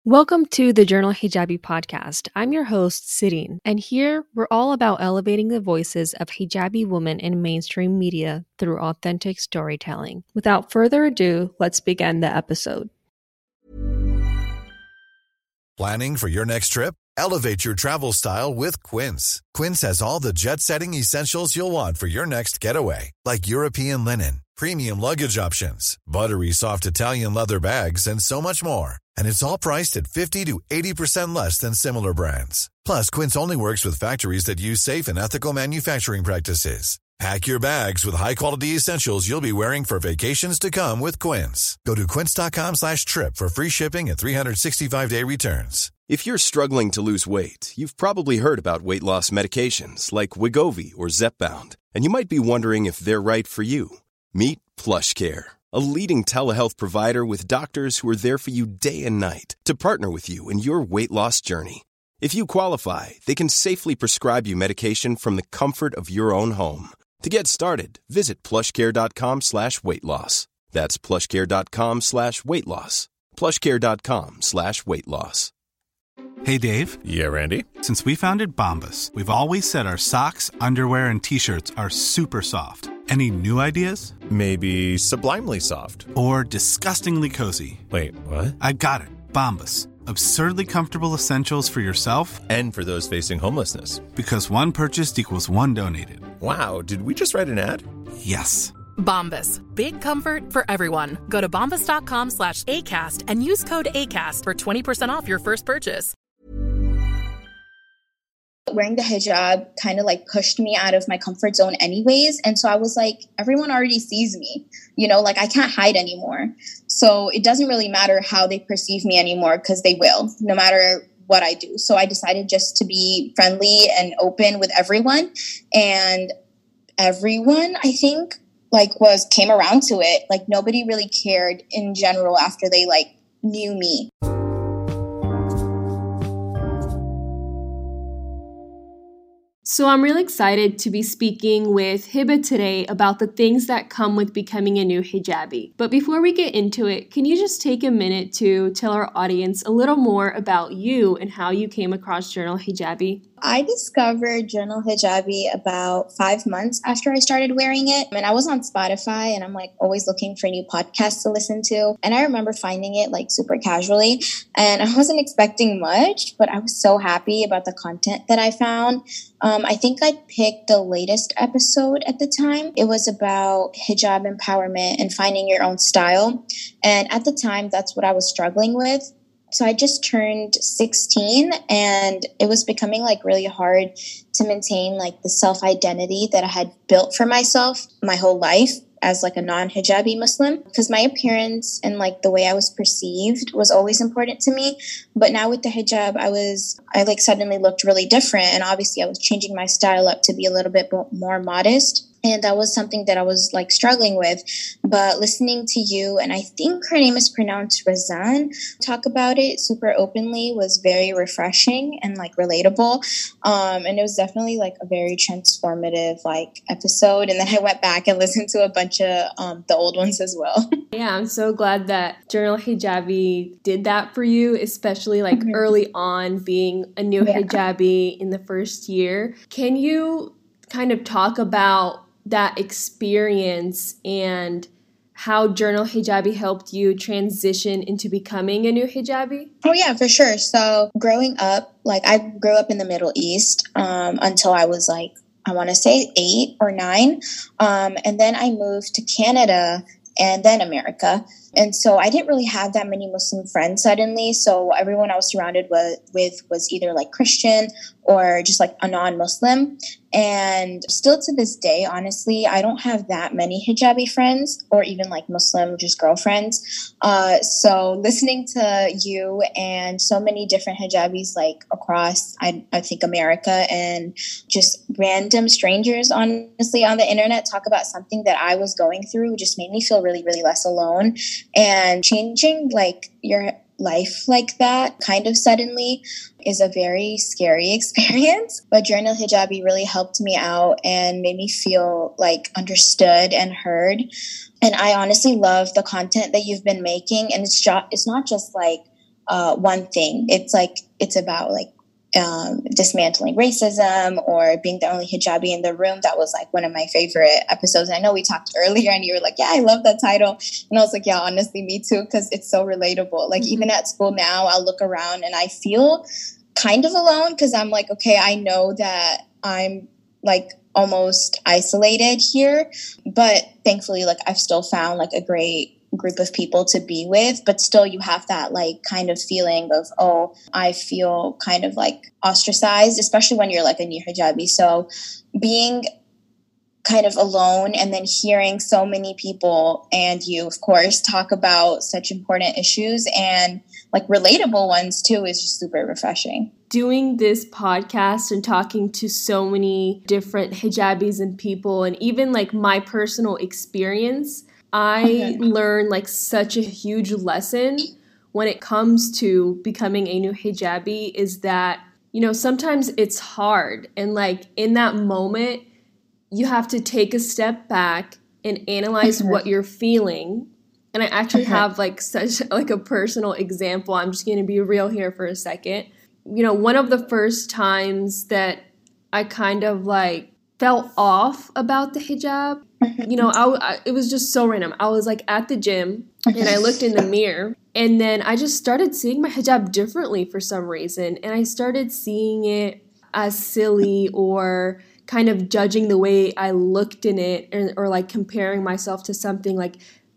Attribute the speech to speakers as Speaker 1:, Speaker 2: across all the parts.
Speaker 1: Welcome to the Journal Hijabi podcast. I'm your host, Sireen, and here we're all about elevating the voices of hijabi women in mainstream media through authentic storytelling. Without further ado, let's begin the episode.
Speaker 2: Planning for your next trip? Elevate your travel style with Quince. Quince has all the jet-setting essentials you'll want for your next getaway, like European linen, premium luggage options, buttery soft Italian leather bags, and so much more. And it's all priced at 50 to 80% less than similar brands. Plus, Quince only works with factories that use safe and ethical manufacturing practices. Pack your bags with high-quality essentials you'll be wearing for vacations to come with Quince. Go to quince.com/trip for free shipping and 365-day returns.
Speaker 3: If you're struggling to lose weight, you've probably heard about weight loss medications like Wegovy or Zepbound, and you might be wondering if they're right for you. Meet PlushCare, a leading telehealth provider with doctors who are there for you day and night to partner with you in your weight loss journey. If you qualify, they can safely prescribe you medication from the comfort of your own home. To get started, visit plushcare.com/weightloss. That's plushcare.com/weightloss. plushcare.com/weightloss.
Speaker 4: Hey, Dave.
Speaker 5: Yeah, Randy.
Speaker 4: Since we founded Bombas, we've always said our socks, underwear, and T-shirts are super soft. Any new ideas?
Speaker 5: Maybe sublimely soft.
Speaker 4: Or disgustingly cozy.
Speaker 5: Wait, what?
Speaker 4: I got it. Bombas. Absurdly comfortable essentials for yourself
Speaker 5: and for those facing homelessness.
Speaker 4: Because one purchased equals one donated.
Speaker 5: Wow, did we just write an ad?
Speaker 4: Yes.
Speaker 6: Bombas. Big comfort for everyone. Go to bombas.com/ACAST and use code ACAST for 20% off your first purchase.
Speaker 7: Wearing the hijab kind of like pushed me out of my comfort zone anyways. And so I was like, everyone already sees me, like I can't hide anymore. So it doesn't really matter how they perceive me anymore because they will, no matter what I do. So I decided just to be friendly and open with everyone. And everyone, I think, came around to it. Like nobody really cared in general after they knew me.
Speaker 1: So I'm really excited to be speaking with Hiba today about the things that come with becoming a new hijabi. But before we get into it, can you just take a minute to tell our audience a little more about you and how you came across Journal Hijabi?
Speaker 7: I discovered Journal Hijabi about 5 months after I started wearing it. And I was on Spotify and I'm always looking for new podcasts to listen to. And I remember finding it super casually. And I wasn't expecting much, but I was so happy about the content that I found. I think I picked the latest episode at the time. It was about hijab empowerment and finding your own style. And at the time, that's what I was struggling with. So I just turned 16 and it was becoming really hard to maintain the self-identity that I had built for myself my whole life as a non-hijabi Muslim, because my appearance and the way I was perceived was always important to me. But now with the hijab, I suddenly looked really different. And obviously I was changing my style up to be a little bit more modest. And that was something that I was struggling with. But listening to you, and I think her name is pronounced Razan, talk about it super openly was very refreshing and relatable. And it was definitely a very transformative episode. And then I went back and listened to a bunch of the old ones as well.
Speaker 1: Yeah, I'm so glad that Journal Hijabi did that for you, especially early on being a new hijabi in the first year. Can you kind of talk about that experience and how Journal Hijabi helped you transition into becoming a new hijabi?
Speaker 7: Oh, yeah, for sure. So growing up, I grew up in the Middle East until I was I want to say 8 or 9. And then I moved to Canada and then America. And so I didn't really have that many Muslim friends suddenly. So everyone I was surrounded with was either Christian or just a non-Muslim. And still to this day, honestly, I don't have that many hijabi friends or even Muslim, just girlfriends. So listening to you and so many different hijabis across, I think, America, and just random strangers, honestly, on the internet talk about something that I was going through just made me feel really, really less alone. And changing your life like that kind of suddenly is a very scary experience. But Journal Hijabi really helped me out and made me feel understood and heard. And I honestly love the content that you've been making. And it's not just one thing. It's about like dismantling racism or being the only hijabi in the room. That was like one of my favorite episodes. And I know we talked earlier and you were like, yeah, I love that title. And I was like, yeah, honestly, me too, because it's so relatable. Like even at school now, I'll look around and I feel kind of alone because I'm like, okay, I know that I'm like almost isolated here, but thankfully, like I've still found like a great group of people to be with, but still you have that like kind of feeling of, oh, I feel kind of like ostracized, especially when you're like a new hijabi. So being kind of alone and then hearing so many people and you, of course, talk about such important issues and like relatable ones too is just super refreshing.
Speaker 1: Doing this podcast and talking to so many different hijabis and people, and even like my personal experience, I learned like such a huge lesson when it comes to becoming a new hijabi is that, you know, sometimes it's hard. And like in that moment, you have to take a step back and analyze what you're feeling. And I actually have like such like a personal example. I'm just going to be real here for a second. You know, one of the first times that I kind of like felt off about the hijab, you know, it was just so random. I was like at the gym and I looked in the mirror and then I just started seeing my hijab differently for some reason. And I started seeing it as silly or kind of judging the way I looked in it or like comparing myself to something like,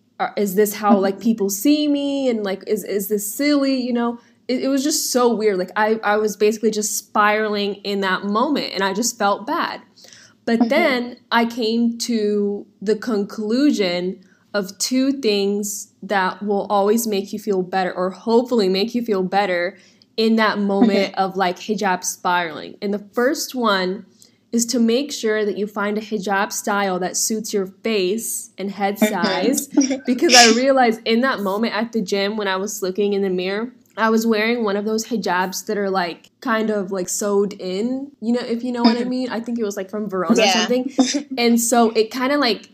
Speaker 1: is this how like people see me? And like, is this silly? You know, it was just so weird. Like I was basically just spiraling in that moment and I just felt bad. But then I came to the conclusion of two things that will always make you feel better or hopefully make you feel better in that moment of like hijab spiraling. And the first one is to make sure that you find a hijab style that suits your face and head size. Because I realized in that moment at the gym when I was looking in the mirror, I was wearing one of those hijabs that are like kind of like sewed in, you know, if you know what I mean. I think it was like from Verona or something. And so it kind of like,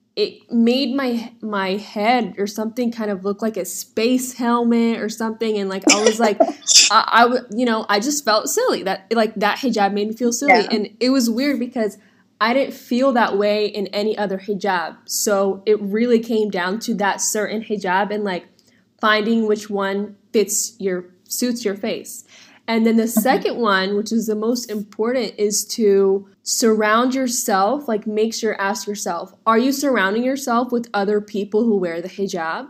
Speaker 1: it made my head or something kind of look like a space helmet or something. And like, I was like, I just felt silly that like that hijab made me feel silly. Yeah. And it was weird because I didn't feel that way in any other hijab. So it really came down to that certain hijab and like finding which one suits your face. And then the second one, which is the most important, is to surround yourself, like ask yourself, are you surrounding yourself with other people who wear the hijab?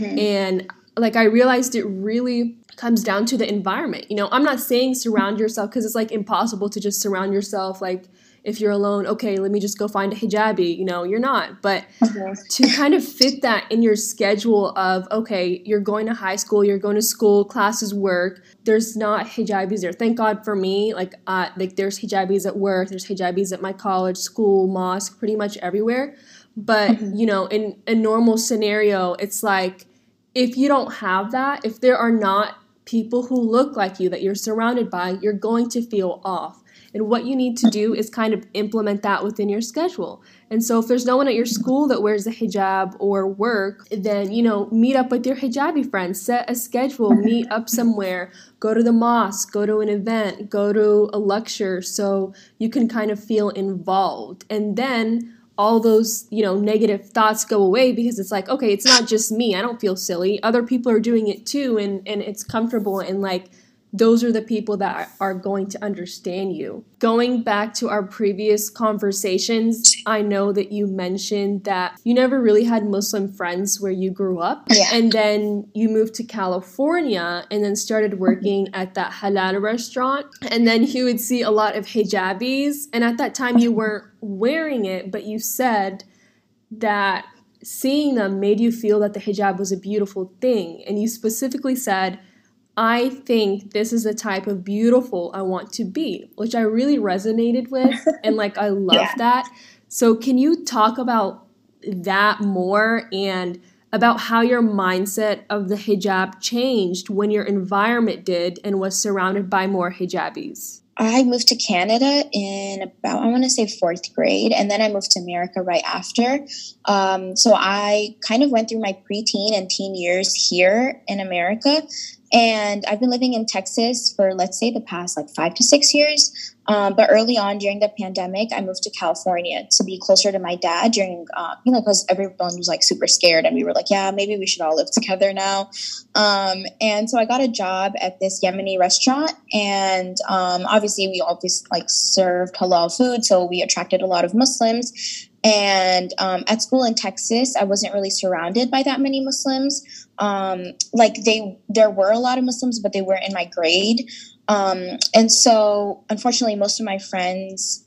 Speaker 1: And like I realized it really comes down to the environment. You know, I'm not saying surround yourself because it's like impossible to just surround yourself like if you're alone, okay, let me just go find a hijabi. You know, you're not. But to kind of fit that in your schedule of, okay, you're going to high school, you're going to school, classes, work. There's not hijabis there. Thank God for me. Like there's hijabis at work. There's hijabis at my college, school, mosque, pretty much everywhere. But, you know, in a normal scenario, it's like if you don't have that, if there are not people who look like you that you're surrounded by, you're going to feel off. And what you need to do is kind of implement that within your schedule. And so if there's no one at your school that wears a hijab or work, then, you know, meet up with your hijabi friends, set a schedule, meet up somewhere, go to the mosque, go to an event, go to a lecture so you can kind of feel involved. And then all those, you know, negative thoughts go away because it's like, okay, it's not just me. I don't feel silly. Other people are doing it too. And it's comfortable and like, those are the people that are going to understand you. Going back to our previous conversations, I know that you mentioned that you never really had Muslim friends where you grew up. Yeah. And then you moved to California and then started working at that halal restaurant. And then you would see a lot of hijabis. And at that time you weren't wearing it, but you said that seeing them made you feel that the hijab was a beautiful thing. And you specifically said, I think this is the type of beautiful I want to be, which I really resonated with. And like, I love that. So can you talk about that more and about how your mindset of the hijab changed when your environment did and was surrounded by more hijabis?
Speaker 7: I moved to Canada in about, I want to say 4th grade. And then I moved to America right after. So I kind of went through my preteen and teen years here in America. And I've been living in Texas for, let's say, the past like 5 to 6 years. But early on during the pandemic, I moved to California to be closer to my dad during, because everyone was like super scared and we were like, yeah, maybe we should all live together now. And so I got a job at this Yemeni restaurant, and obviously we always like served halal food. So we attracted a lot of Muslims. And at school in Texas, I wasn't really surrounded by that many Muslims. There were a lot of Muslims, but they weren't in my grade. And so, unfortunately, most of my friends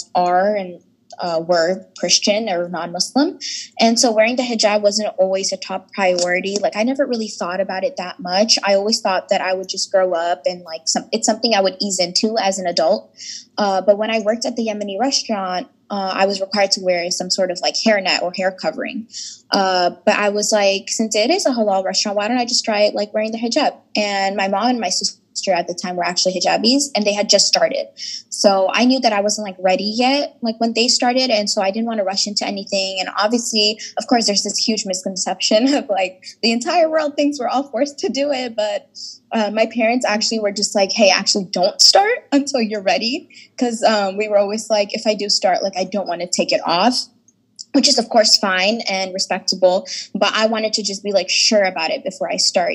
Speaker 7: were Christian or non-Muslim. And so wearing the hijab wasn't always a top priority. Like, I never really thought about it that much. I always thought that I would just grow up and it's something I would ease into as an adult. But when I worked at the Yemeni restaurant, I was required to wear some sort of like hairnet or hair covering. But I was like, since it is a halal restaurant, why don't I just try it like wearing the hijab? And my mom and my sister at the time were actually hijabis, and they had just started. So I knew that I wasn't like ready yet, like when they started. And so I didn't want to rush into anything. And obviously, of course, there's this huge misconception of like the entire world thinks we're all forced to do it. But my parents actually were just like, hey, actually don't start until you're ready. Because we were always like, if I do start, like I don't want to take it off, which is, of course, fine and respectable. But I wanted to just be like sure about it before I start,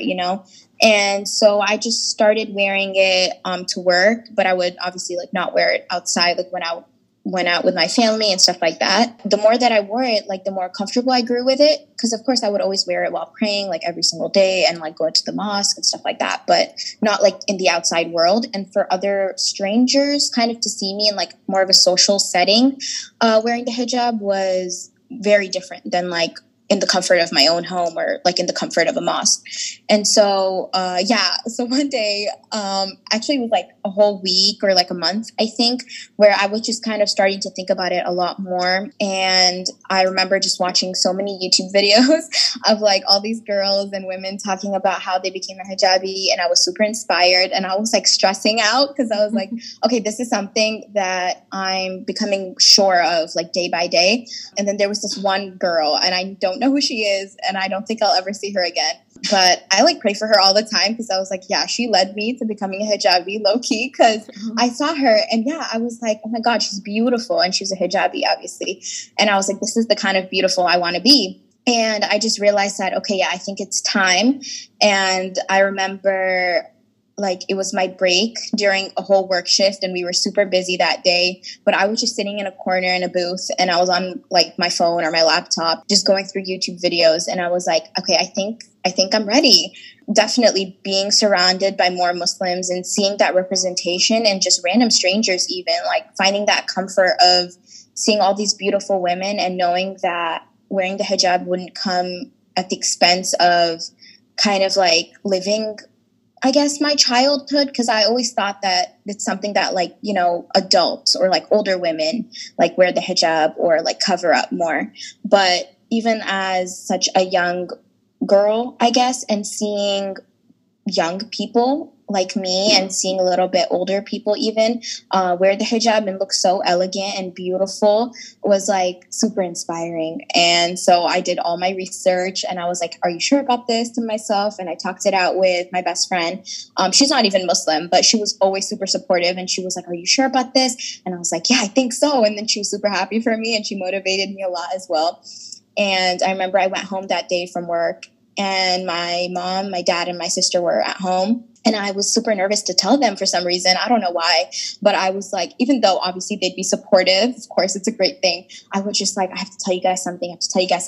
Speaker 7: And so I just started wearing it to work, but I would obviously like not wear it outside, like when I went out with my family and stuff like that. The more that I wore it, like the more comfortable I grew with it. Because of course I would always wear it while praying, like every single day, and like go to the mosque and stuff like that, but not like in the outside world. And for other strangers kind of to see me in like more of a social setting, wearing the hijab was very different than like in the comfort of my own home or like in the comfort of a mosque. And so, so one day, actually it was like a whole week or like a month, I think, where I was just kind of starting to think about it a lot more. And I remember just watching so many YouTube videos of like all these girls and women talking about how they became a hijabi. And I was super inspired, and I was like stressing out because I was like, okay, this is something that I'm becoming sure of like day by day. And then there was this one girl, and I don't know who she is, and I don't think I'll ever see her again. But I like pray for her all the time because I was like, yeah, she led me to becoming a hijabi low key because I saw her and I was like, oh my God, she's beautiful. And she's a hijabi, obviously. And I was like, this is the kind of beautiful I want to be. And I just realized that, okay, I think it's time. And I remember like it was my break during a whole work shift and we were super busy that day, but I was just sitting in a corner in a booth and I was on like my phone or my laptop, just going through YouTube videos. And I was like, okay, I think I'm ready. Definitely being surrounded by more Muslims and seeing that representation and just random strangers, even like finding that comfort of seeing all these beautiful women and knowing that wearing the hijab wouldn't come at the expense of kind of like living, I guess, my childhood, because I always thought that it's something that like, adults or like older women like wear the hijab or like cover up more. But even as such a young girl, I guess, and seeing young people like me and seeing a little bit older people even wear the hijab and look so elegant and beautiful was like super inspiring. And so I did all my research and I was like, are you sure about this, to myself? And I talked it out with my best friend. She's not even Muslim, but she was always super supportive. And she was like, are you sure about this? And I was like, yeah, I think so. And then she was super happy for me and she motivated me a lot as well. And I remember I went home that day from work and my mom, my dad, and my sister were at home. And I was super nervous to tell them for some reason. I don't know why, but I was like, even though obviously they'd be supportive, of course, it's a great thing. I was just like, I have to tell you guys something.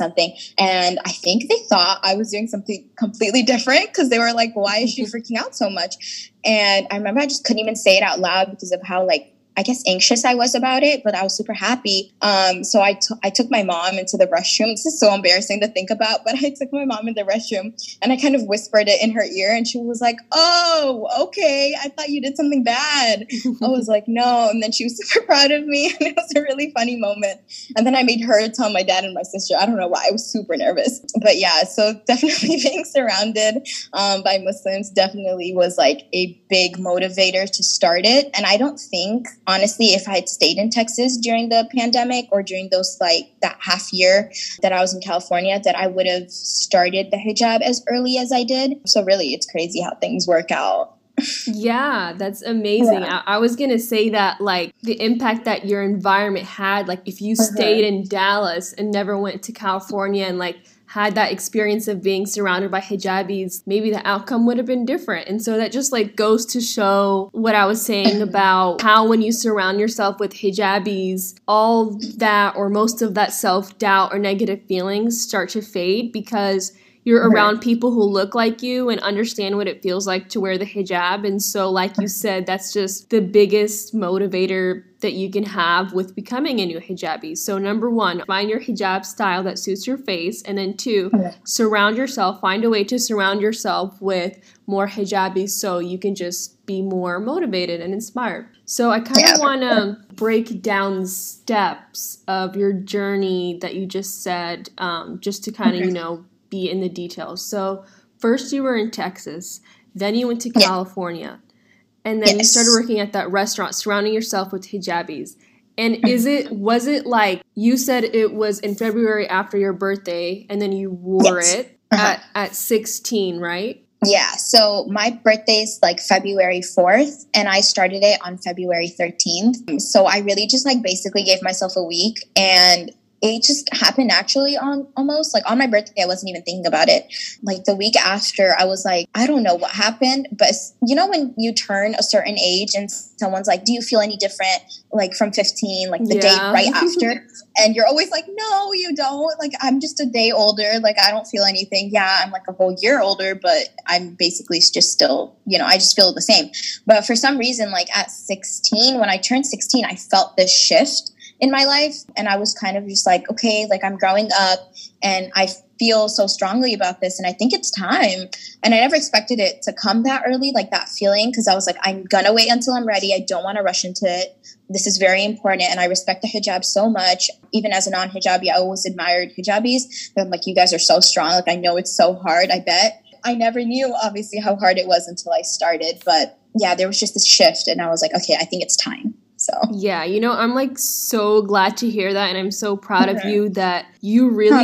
Speaker 7: And I think they thought I was doing something completely different because they were like, why is she freaking out so much? And I remember I just couldn't even say it out loud because of how I guess anxious I was about it, but I was super happy. So I took my mom into the restroom. This is so embarrassing to think about, but I took my mom in the restroom and I kind of whispered it in her ear and she was like, oh, okay. I thought you did something bad. I was like, no. And then she was super proud of me and it was a really funny moment. And then I made her tell my dad and my sister. I don't know why. I was super nervous. But yeah, so definitely being surrounded by Muslims definitely was like a big motivator to start it. And I don't think honestly, if I had stayed in Texas during the pandemic or during those like that half year that I was in California, that I would have started the hijab as early as I did. So really, it's crazy how things work out.
Speaker 1: Yeah, that's amazing.
Speaker 7: Yeah.
Speaker 1: I was going to say that, like, the impact that your environment had, like, if you stayed in Dallas and never went to California and, like, had that experience of being surrounded by hijabis, maybe the outcome would have been different. And so that just, like, goes to show what I was saying about how when you surround yourself with hijabis, all that or most of that self-doubt or negative feelings start to fade because you're around people who look like you and understand what it feels like to wear the hijab. And so, like you said, that's just the biggest motivator that you can have with becoming a new hijabi. So number one, find your hijab style that suits your face. And then two, surround yourself, find a way to surround yourself with more hijabis so you can just be more motivated and inspired. So I kind of want to break down the steps of your journey that you just said, just to kind of, be in the details. So first you were in Texas, then you went to California, and then you started working at that restaurant, surrounding yourself with hijabis. And was it like, you said it was in February after your birthday, and then you wore it at 16, right?
Speaker 7: Yeah, so my birthday's like February 4th, and I started it on February 13th. So I really just like basically gave myself a week, and it just happened naturally on my birthday. I wasn't even thinking about it. Like the week after, I was like, I don't know what happened, but when you turn a certain age and someone's like, do you feel any different? Like from 15, like the day right after. And you're always like, no, you don't. Like, I'm just a day older. Like, I don't feel anything. Yeah, I'm like a whole year older, but I'm basically just still, I just feel the same. But for some reason, like at 16, when I turned 16, I felt this shift in my life. And I was kind of just like, okay, like I'm growing up and I feel so strongly about this. And I think it's time. And I never expected it to come that early, like that feeling. Cause I was like, I'm going to wait until I'm ready. I don't want to rush into it. This is very important. And I respect the hijab so much. Even as a non-hijabi, I always admired hijabis. I'm like, you guys are so strong. Like, I know it's so hard. I bet. I never knew obviously how hard it was until I started. But yeah, there was just this shift and I was like, okay, I think it's time. So
Speaker 1: yeah, I'm like so glad to hear that, and I'm so proud of you that you really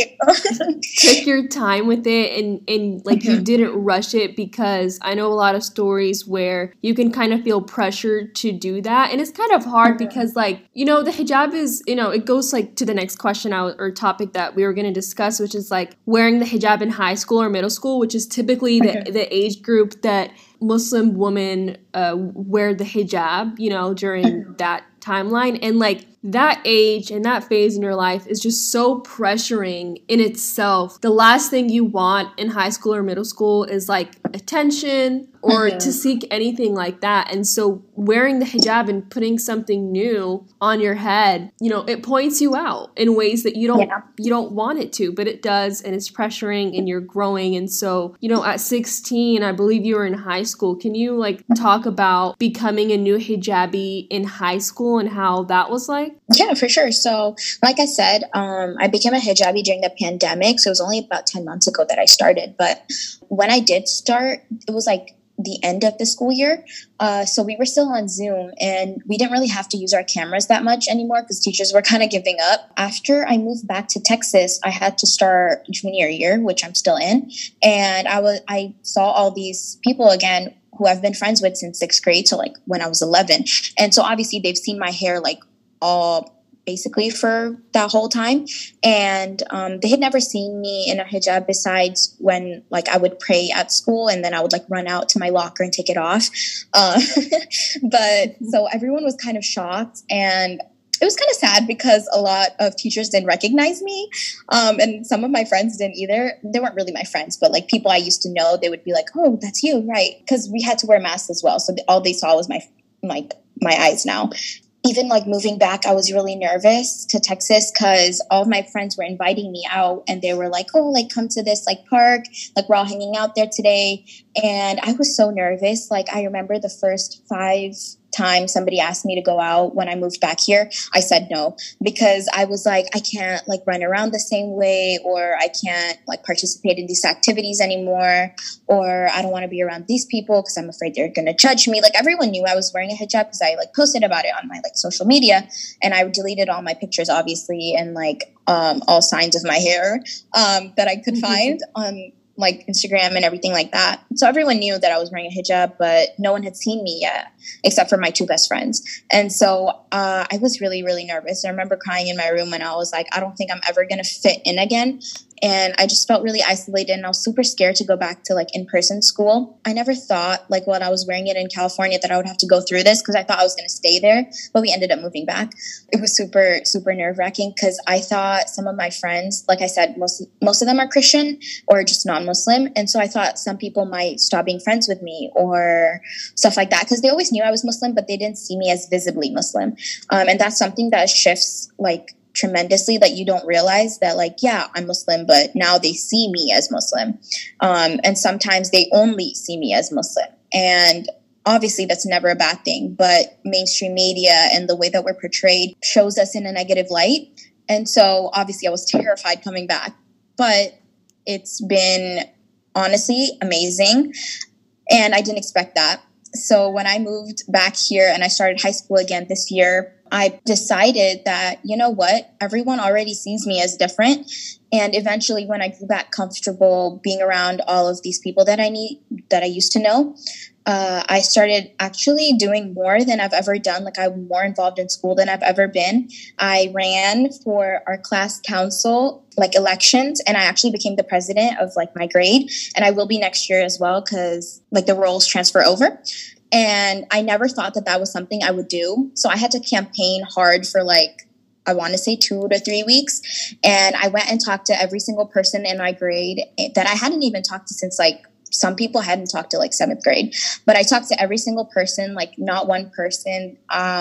Speaker 1: took your time with it and like you didn't rush it, because I know a lot of stories where you can kind of feel pressured to do that, and it's kind of hard because like the hijab is it goes like to the next question or topic that we were going to discuss, which is like wearing the hijab in high school or middle school, which is typically the age group that Muslim women wear the hijab, during that timeline. And like that age and that phase in your life is just so pressuring in itself. The last thing you want in high school or middle school is like attention or to seek anything like that. And so wearing the hijab and putting something new on your head, it points you out in ways that you don't want it to, but it does, and it's pressuring and you're growing. And so, at 16, I believe you were in high school. Can you like talk about becoming a new hijabi in high school and how that was like?
Speaker 7: Yeah, for sure. So like I said, I became a hijabi during the pandemic. So it was only about 10 months ago that I started. But when I did start, it was like the end of the school year. So we were still on Zoom and we didn't really have to use our cameras that much anymore because teachers were kind of giving up. After I moved back to Texas, I had to start junior year, which I'm still in. And I saw all these people again who I've been friends with since 6th grade. So like when I was 11. And so obviously they've seen my hair like all basically for that whole time. And they had never seen me in a hijab besides when like I would pray at school and then I would like run out to my locker and take it off. But so everyone was kind of shocked, and it was kind of sad because a lot of teachers didn't recognize me. And some of my friends didn't either. They weren't really my friends, but like people I used to know, they would be like, oh, that's you, right? Because we had to wear masks as well. So all they saw was my eyes now. Even like moving back, I was really nervous to Texas because all of my friends were inviting me out and they were like, oh, like come to this like park, like we're all hanging out there today. And I was so nervous. Like I remember the first 5 time somebody asked me to go out when I moved back here, I said no, because I was like, I can't like run around the same way, or I can't like participate in these activities anymore, or I don't want to be around these people because I'm afraid they're going to judge me. Like everyone knew I was wearing a hijab because I like posted about it on my like social media, and I deleted all my pictures obviously, and like all signs of my hair that I could find on like Instagram and everything like that. So everyone knew that I was wearing a hijab, but no one had seen me yet, except for my two best friends. And so I was really, really nervous. I remember crying in my room and I was like, I don't think I'm ever going to fit in again. And I just felt really isolated, and I was super scared to go back to like in-person school. I never thought like when I was wearing it in California that I would have to go through this, because I thought I was going to stay there, but we ended up moving back. It was super, super nerve-wracking because I thought some of my friends, like I said, most of them are Christian or just non-Muslim. And so I thought some people might stop being friends with me or stuff like that, because they always knew I was Muslim, but they didn't see me as visibly Muslim. And that's something that shifts like tremendously, that you don't realize that like, yeah, I'm Muslim, but now they see me as Muslim. And sometimes they only see me as Muslim. And obviously that's never a bad thing, but mainstream media and the way that we're portrayed shows us in a negative light. And so obviously I was terrified coming back, but it's been honestly amazing. And I didn't expect that. So when I moved back here and I started high school again this year, I decided that, you know what, everyone already sees me as different. And eventually when I grew back comfortable being around all of these people that I used to know, I started actually doing more than I've ever done. Like I'm more involved in school than I've ever been. I ran for our class council, like elections, and I actually became the president of like my grade. And I will be next year as well, because like the roles transfer over. And I never thought that that was something I would do. So I had to campaign hard for like, I want to say 2 to 3 weeks. And I went and talked to every single person in my grade that I hadn't even talked to since like, some people hadn't talked to like 7th grade, but I talked to every single person, like not one person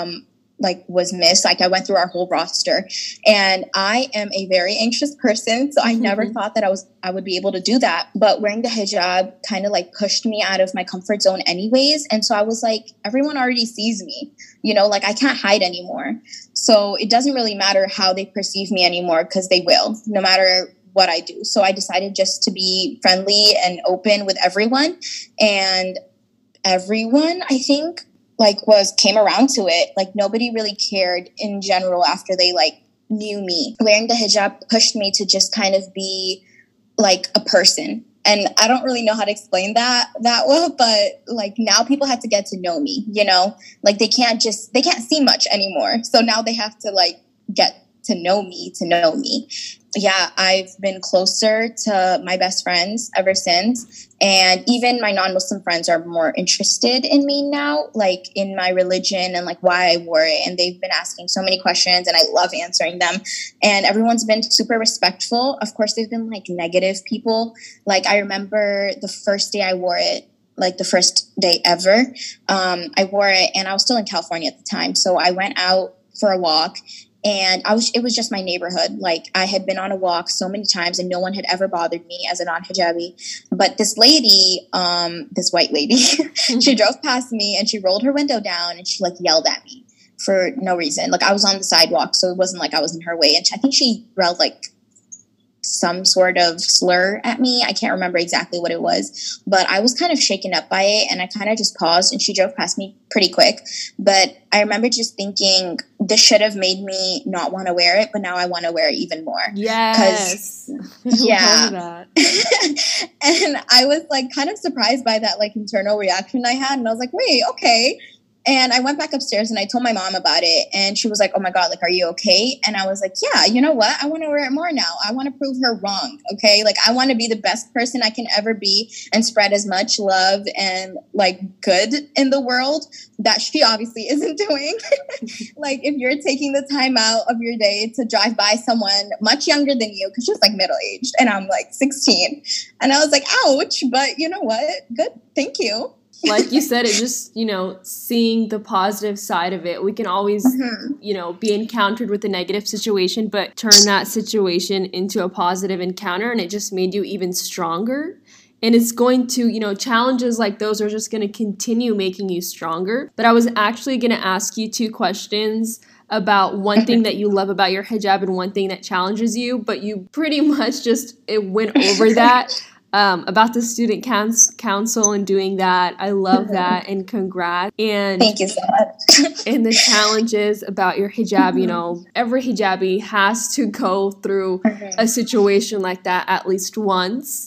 Speaker 7: like was missed. Like I went through our whole roster, and I am a very anxious person. So I never thought that I would be able to do that. But wearing the hijab kind of like pushed me out of my comfort zone anyways. And so I was like, everyone already sees me, you know, like I can't hide anymore. So it doesn't really matter how they perceive me anymore, because they will, no matter what I do. So I decided just to be friendly and open with everyone. And everyone, I think, like came around to it. Like nobody really cared in general after they like knew me. Wearing the hijab pushed me to just kind of be like a person. And I don't really know how to explain that well, but like now people have to get to know me, you know, like they can't see much anymore. So now they have to like get to know me. Yeah, I've been closer to my best friends ever since. And even my non-Muslim friends are more interested in me now, like in my religion and like why I wore it. And they've been asking so many questions, and I love answering them. And everyone's been super respectful. Of course, there's been like negative people. Like I remember the first day I wore it, like the first day ever, I wore it and I was still in California at the time. So I went out for a walk. And it was just my neighborhood. Like I had been on a walk so many times and no one had ever bothered me as a non-hijabi. But this lady, this white lady, she drove past me and she rolled her window down and she like yelled at me for no reason. Like I was on the sidewalk, so it wasn't like I was in her way. And I think she yelled like some sort of slur at me. I can't remember exactly what it was, but I was kind of shaken up by it, and I kind of just paused, and she drove past me pretty quick. But I remember just thinking, this should have made me not want to wear it, but now I want to wear it even more.
Speaker 1: Yes.
Speaker 7: Yeah. And I was like kind of surprised by that like internal reaction I had, and I was like, wait, okay. And I went back upstairs and I told my mom about it, and she was like, oh my God, like, are you okay? And I was like, yeah, you know what? I want to wear it more now. I want to prove her wrong. Okay. Like I want to be the best person I can ever be and spread as much love and like good in the world that she obviously isn't doing. Like if you're taking the time out of your day to drive by someone much younger than you, because she was like middle-aged and I'm like 16. And I was like, ouch, but you know what? Good. Thank you.
Speaker 1: Like you said, it just, you know, seeing the positive side of it. We can always, you know, be encountered with a negative situation, but turn that situation into a positive encounter, and it just made you even stronger And it's going to, challenges like those are just going to continue making you stronger. But I was actually going to ask you 2 questions about one thing that you love about your hijab and one thing that challenges you, but you pretty much just went over that. About the student council and doing that. I love that, and congrats. And
Speaker 7: thank you so much.
Speaker 1: And the challenges about your hijab, every hijabi has to go through a situation like that at least once.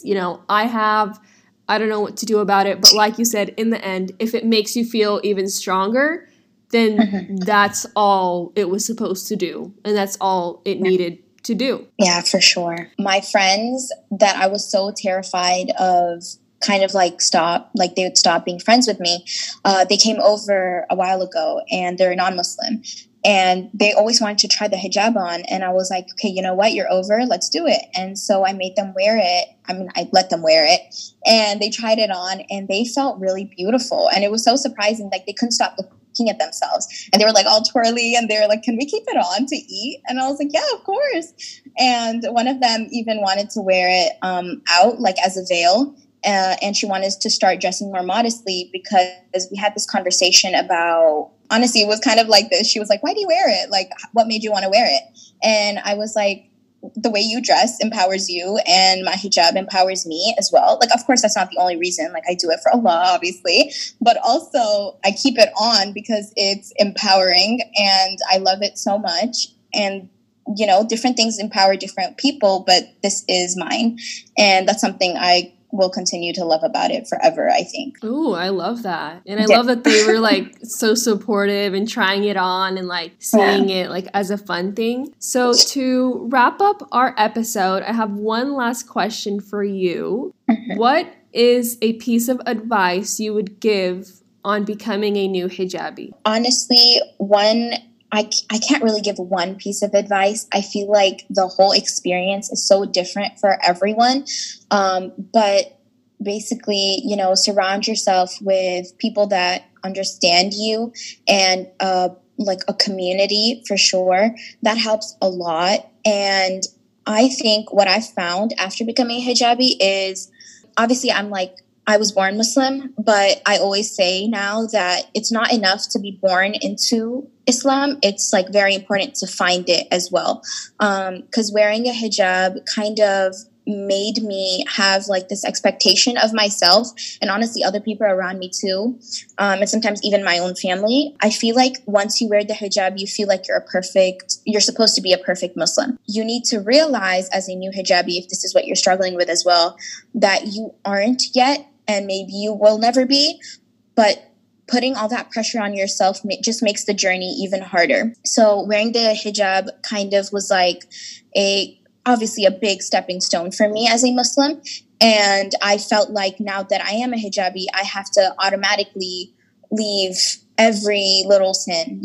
Speaker 1: I don't know what to do about it, but like you said, in the end, if it makes you feel even stronger, then that's all it was supposed to do, and that's all it needed to do.
Speaker 7: Yeah, for sure. My friends that I was so terrified of kind of like they would stop being friends with me. They came over a while ago, and they're non-Muslim, and they always wanted to try the hijab on. And I was like, okay, you know what? You're over. Let's do it. And so I made them wear it. I let them wear it, and they tried it on, and they felt really beautiful. And it was so surprising. Like, they couldn't stop looking at themselves, and they were like all twirly, and they were like, can we keep it on to eat? And I was like, yeah, of course. And one of them even wanted to wear it out, like as a veil, and she wanted to start dressing more modestly, because we had this conversation about, honestly, it was kind of like this. She was like, why do you wear it? Like, what made you want to wear it? And I was like, the way you dress empowers you, and my hijab empowers me as well. Like, of course, that's not the only reason. Like, I do it for Allah, obviously, but also I keep it on because it's empowering, and I love it so much. And, different things empower different people, but this is mine. And that's something I will continue to love about it forever, I think.
Speaker 1: Ooh, I love that. And I love that they were like so supportive and trying it on and like seeing it like as a fun thing. So to wrap up our episode, I have one last question for you. What is a piece of advice you would give on becoming a new hijabi?
Speaker 7: Honestly, I can't really give one piece of advice. I feel like the whole experience is so different for everyone. But basically, surround yourself with people that understand you, and like a community for sure. That helps a lot. And I think what I found after becoming a hijabi is, obviously, I was born Muslim, but I always say now that it's not enough to be born into Islam. It's like very important to find it as well. Because wearing a hijab kind of made me have like this expectation of myself, and honestly other people around me too, and sometimes even my own family. I feel like once you wear the hijab, you feel like you're supposed to be a perfect Muslim. You need to realize as a new hijabi, if this is what you're struggling with as well, that you aren't yet, and maybe you will never be, but putting all that pressure on yourself just makes the journey even harder. So wearing the hijab kind of was like obviously a big stepping stone for me as a Muslim. And I felt like now that I am a hijabi, I have to automatically leave every little sin,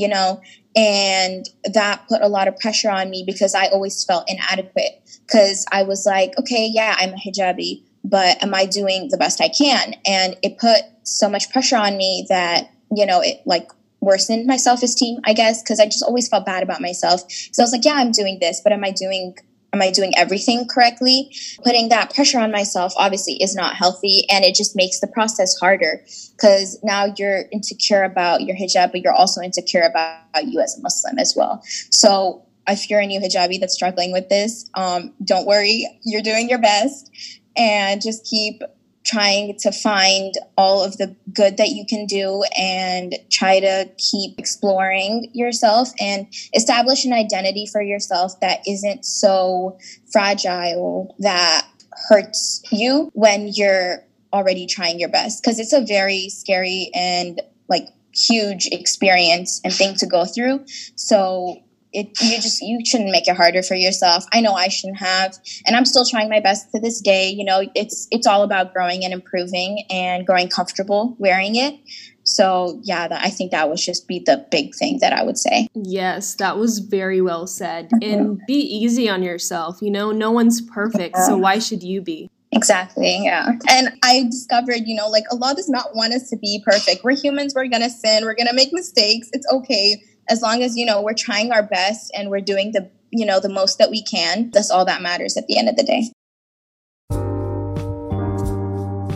Speaker 7: and that put a lot of pressure on me because I always felt inadequate, because I was like, okay, yeah, I'm a hijabi, but am I doing the best I can? And it put so much pressure on me that, it like worsened my self-esteem, I guess, because I just always felt bad about myself. So I was like, yeah, I'm doing this, but am I doing everything correctly? Putting that pressure on myself obviously is not healthy, and it just makes the process harder, because now you're insecure about your hijab, but you're also insecure about you as a Muslim as well. So if you're a new hijabi that's struggling with this, don't worry, you're doing your best, and just keep trying to find all of the good that you can do, and try to keep exploring yourself and establish an identity for yourself that isn't so fragile that hurts you when you're already trying your best. Because it's a very scary and like huge experience and thing to go through. So you shouldn't make it harder for yourself. I know I shouldn't have, and I'm still trying my best to this day. It's all about growing and improving and growing comfortable wearing it. So yeah, I think that would just be the big thing that I would say.
Speaker 1: Yes, that was very well said. And be easy on yourself. No one's perfect, so why should you be?
Speaker 7: Exactly, yeah. And I discovered, like Allah does not want us to be perfect. We're humans, we're going to sin, we're going to make mistakes. It's okay. As long as, we're trying our best and we're doing the most that we can. That's all that matters at the end of the day.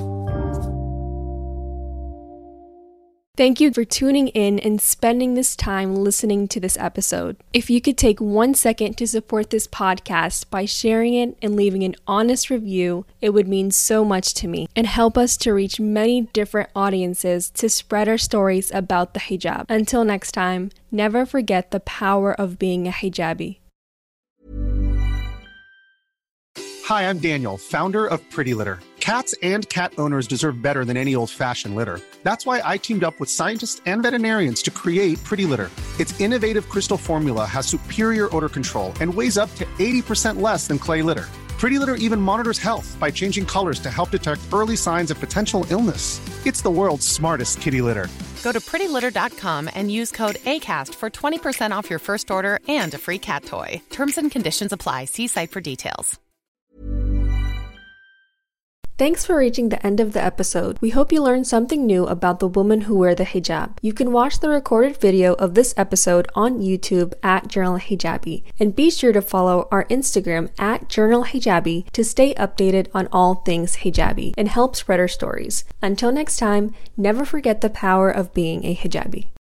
Speaker 1: Thank you for tuning in and spending this time listening to this episode. If you could take 1 second to support this podcast by sharing it and leaving an honest review, it would mean so much to me and help us to reach many different audiences to spread our stories about the hijab. Until next time, never forget the power of being a hijabi.
Speaker 4: Hi, I'm Daniel, founder of Pretty Litter. Cats and cat owners deserve better than any old-fashioned litter. That's why I teamed up with scientists and veterinarians to create Pretty Litter. Its innovative crystal formula has superior odor control and weighs up to 80% less than clay litter. Pretty Litter even monitors health by changing colors to help detect early signs of potential illness. It's the world's smartest kitty litter.
Speaker 6: Go to prettylitter.com and use code ACAST for 20% off your first order and a free cat toy. Terms and conditions apply. See site for details.
Speaker 1: Thanks for reaching the end of the episode. We hope you learned something new about the women who wear the hijab. You can watch the recorded video of this episode on YouTube at Journal Hijabi. And be sure to follow our Instagram at Journal Hijabi to stay updated on all things hijabi and help spread our stories. Until next time, never forget the power of being a hijabi.